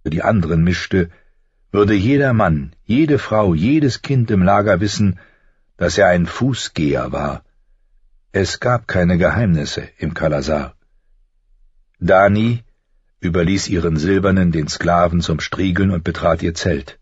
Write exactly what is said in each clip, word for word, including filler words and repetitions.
die anderen mischte, würde jeder Mann, jede Frau, jedes Kind im Lager wissen, dass er ein Fußgeher war. Es gab keine Geheimnisse im Kalasar. Dani überließ ihren Silbernen den Sklaven zum Striegeln und betrat ihr Zelt.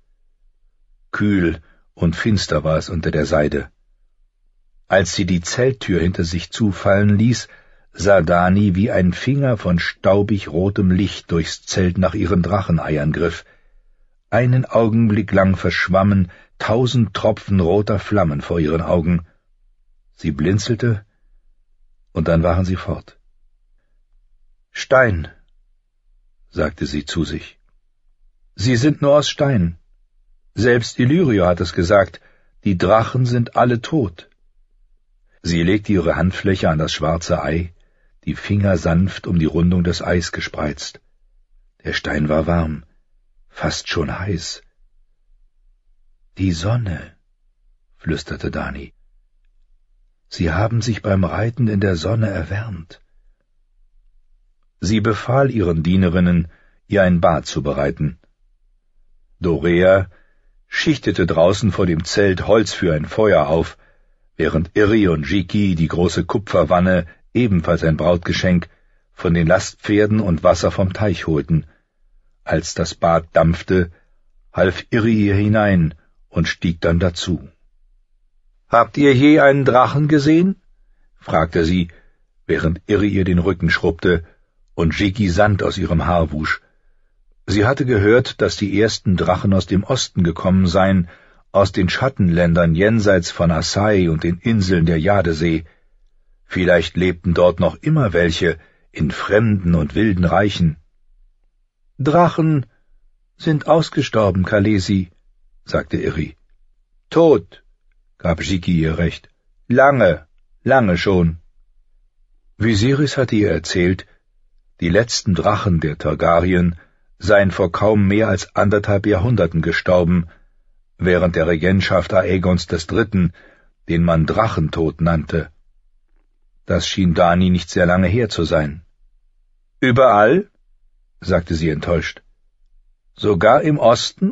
Kühl und finster war es unter der Seide. Als sie die Zelttür hinter sich zufallen ließ, sah Dani, wie ein Finger von staubig rotem Licht durchs Zelt nach ihren Dracheneiern griff. Einen Augenblick lang verschwammen tausend Tropfen roter Flammen vor ihren Augen. Sie blinzelte, und dann waren sie fort. »Stein«, sagte sie zu sich. »Sie sind nur aus Stein. Selbst Illyrio hat es gesagt, die Drachen sind alle tot.« Sie legte ihre Handfläche an das schwarze Ei, die Finger sanft um die Rundung des Eis gespreizt. Der Stein war warm, fast schon heiß. »Die Sonne«, flüsterte Dani. »Sie haben sich beim Reiten in der Sonne erwärmt.« Sie befahl ihren Dienerinnen, ihr ein Bad zu bereiten. Dorea schichtete draußen vor dem Zelt Holz für ein Feuer auf, während Irri und Jiki die große Kupferwanne, ebenfalls ein Brautgeschenk, von den Lastpferden und Wasser vom Teich holten. Als das Bad dampfte, half Irri ihr hinein und stieg dann dazu. »Habt ihr je einen Drachen gesehen?« fragte sie, während Irri ihr den Rücken schrubbte und Jiki Sand aus ihrem Haar wusch. Sie hatte gehört, dass die ersten Drachen aus dem Osten gekommen seien, aus den Schattenländern jenseits von Asai und den Inseln der Jadesee. Vielleicht lebten dort noch immer welche in fremden und wilden Reichen. »Drachen sind ausgestorben, Khaleesi«, sagte Irri. »Tot«, gab Jiki ihr recht. »Lange, lange schon.« Viserys hatte ihr erzählt, die letzten Drachen der Targaryen seien vor kaum mehr als anderthalb Jahrhunderten gestorben, während der Regentschaft Aegons des Dritten, den man Drachentod nannte. Das schien Dani nicht sehr lange her zu sein. »Überall?« sagte sie enttäuscht. »Sogar im Osten?«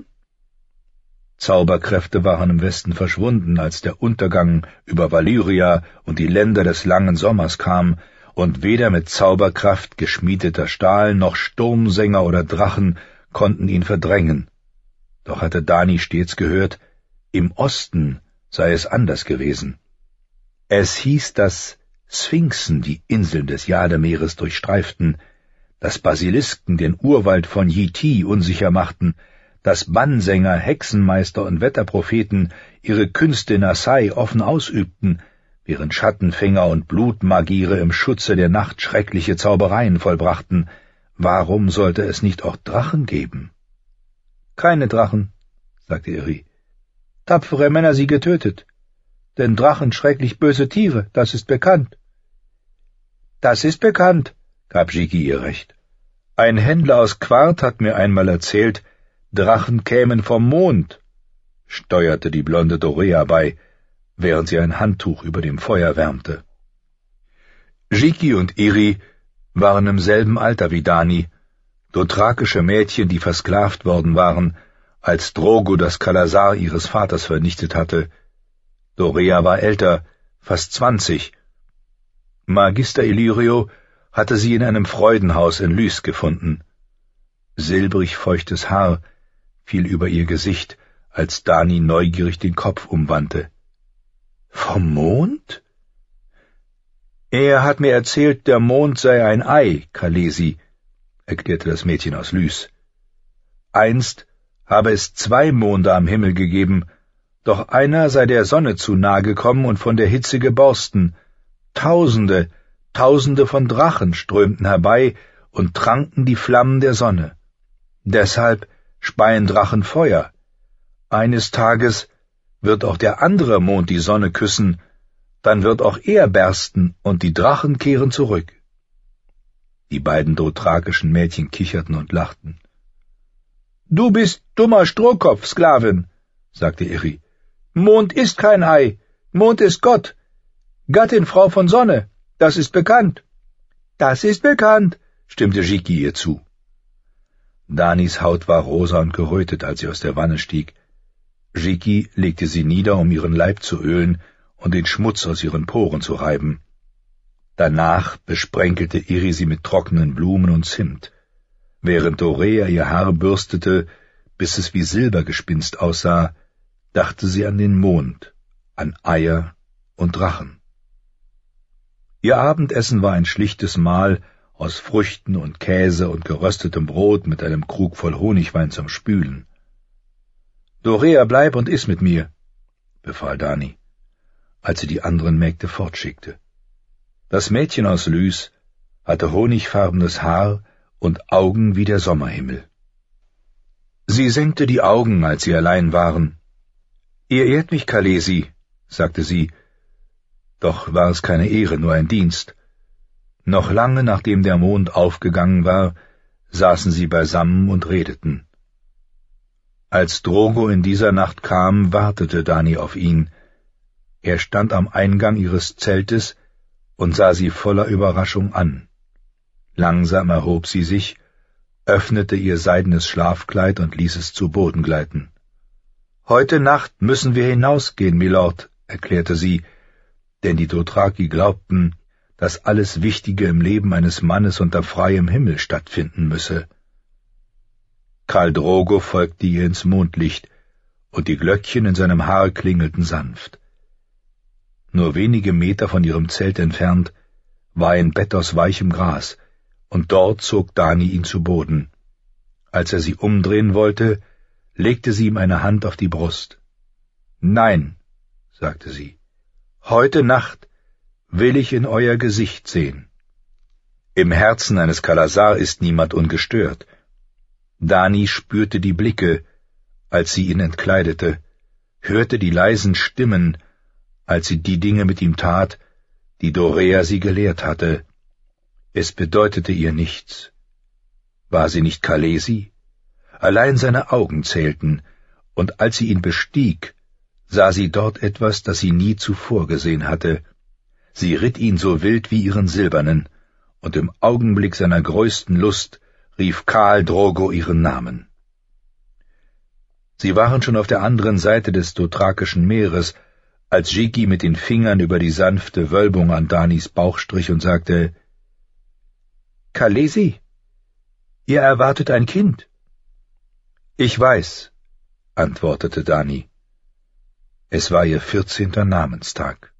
Zauberkräfte waren im Westen verschwunden, als der Untergang über Valyria und die Länder des langen Sommers kam, und weder mit Zauberkraft geschmiedeter Stahl noch Sturmsänger oder Drachen konnten ihn verdrängen. Doch hatte Dani stets gehört, im Osten sei es anders gewesen. Es hieß, dass Sphinxen die Inseln des Jademeeres durchstreiften, dass Basilisken den Urwald von Yiti unsicher machten, dass Bannsänger, Hexenmeister und Wetterpropheten ihre Künste in Asai offen ausübten, während Schattenfänger und Blutmagiere im Schutze der Nacht schreckliche Zaubereien vollbrachten. Warum sollte es nicht auch Drachen geben? »Keine Drachen«, sagte Irri. »Tapfere Männer sie getötet. Denn Drachen schrecklich böse Tiere, das ist bekannt.« »Das ist bekannt«, gab Jiki ihr recht. »Ein Händler aus Quart hat mir einmal erzählt, Drachen kämen vom Mond«, steuerte die blonde Dorea bei, während sie ein Handtuch über dem Feuer wärmte. Jiki und Irri waren im selben Alter wie Dani, dothrakische Mädchen, die versklavt worden waren, als Drogo das Kalasar ihres Vaters vernichtet hatte. Dorea war älter, fast zwanzig. Magister Illyrio hatte sie in einem Freudenhaus in Lys gefunden. Silbrig feuchtes Haar fiel über ihr Gesicht, als Dani neugierig den Kopf umwandte. »Vom Mond?« »Er hat mir erzählt, der Mond sei ein Ei, Khaleesi«, erklärte das Mädchen aus Lys. »Einst habe es zwei Monde am Himmel gegeben, doch einer sei der Sonne zu nahe gekommen und von der Hitze geborsten. Tausende, Tausende von Drachen strömten herbei und tranken die Flammen der Sonne. Deshalb speien Drachen Feuer. Eines Tages wird auch der andere Mond die Sonne küssen, dann wird auch er bersten und die Drachen kehren zurück.« Die beiden dothrakischen Mädchen kicherten und lachten. »Du bist dummer Strohkopf, Sklavin«, sagte Irri. »Mond ist kein Ei, Mond ist Gott, Gattin Frau von Sonne, das ist bekannt.« »Das ist bekannt«, stimmte Jiki ihr zu. Danis Haut war rosa und gerötet, als sie aus der Wanne stieg. Jiki legte sie nieder, um ihren Leib zu ölen und den Schmutz aus ihren Poren zu reiben. Danach besprenkelte Iri sie mit trockenen Blumen und Zimt. Während Dorea ihr Haar bürstete, bis es wie Silbergespinst aussah, dachte sie an den Mond, an Eier und Drachen. Ihr Abendessen war ein schlichtes Mahl aus Früchten und Käse und geröstetem Brot mit einem Krug voll Honigwein zum Spülen. »Dorea, bleib und iss mit mir«, befahl Dani, als sie die anderen Mägde fortschickte. Das Mädchen aus Lys hatte honigfarbenes Haar und Augen wie der Sommerhimmel. Sie senkte die Augen, als sie allein waren. »Ihr ehrt mich, Khaleesi«, sagte sie, doch war es keine Ehre, nur ein Dienst. Noch lange nachdem der Mond aufgegangen war, saßen sie beisammen und redeten. Als Drogo in dieser Nacht kam, wartete Dani auf ihn. Er stand am Eingang ihres Zeltes und sah sie voller Überraschung an. Langsam erhob sie sich, öffnete ihr seidenes Schlafkleid und ließ es zu Boden gleiten. »Heute Nacht müssen wir hinausgehen, Milord«, erklärte sie, denn die Dothraki glaubten, dass alles Wichtige im Leben eines Mannes unter freiem Himmel stattfinden müsse. Khal Drogo folgte ihr ins Mondlicht, und die Glöckchen in seinem Haar klingelten sanft. Nur wenige Meter von ihrem Zelt entfernt war ein Bett aus weichem Gras, und dort zog Dani ihn zu Boden. Als er sie umdrehen wollte, legte sie ihm eine Hand auf die Brust. »Nein«, sagte sie, »heute Nacht will ich in euer Gesicht sehen.« Im Herzen eines Khalasar ist niemand ungestört. Dani spürte die Blicke, als sie ihn entkleidete, hörte die leisen Stimmen, als sie die Dinge mit ihm tat, die Dorea sie gelehrt hatte. Es bedeutete ihr nichts. War sie nicht Khaleesi? Allein seine Augen zählten, und als sie ihn bestieg, sah sie dort etwas, das sie nie zuvor gesehen hatte. Sie ritt ihn so wild wie ihren Silbernen, und im Augenblick seiner größten Lust rief Khal Drogo ihren Namen. Sie waren schon auf der anderen Seite des Dothrakischen Meeres, als Jiki mit den Fingern über die sanfte Wölbung an Danis Bauch strich und sagte, »Khaleesi, ihr erwartet ein Kind.« »Ich weiß«, antwortete Dani. Es war ihr vierzehnter Namenstag.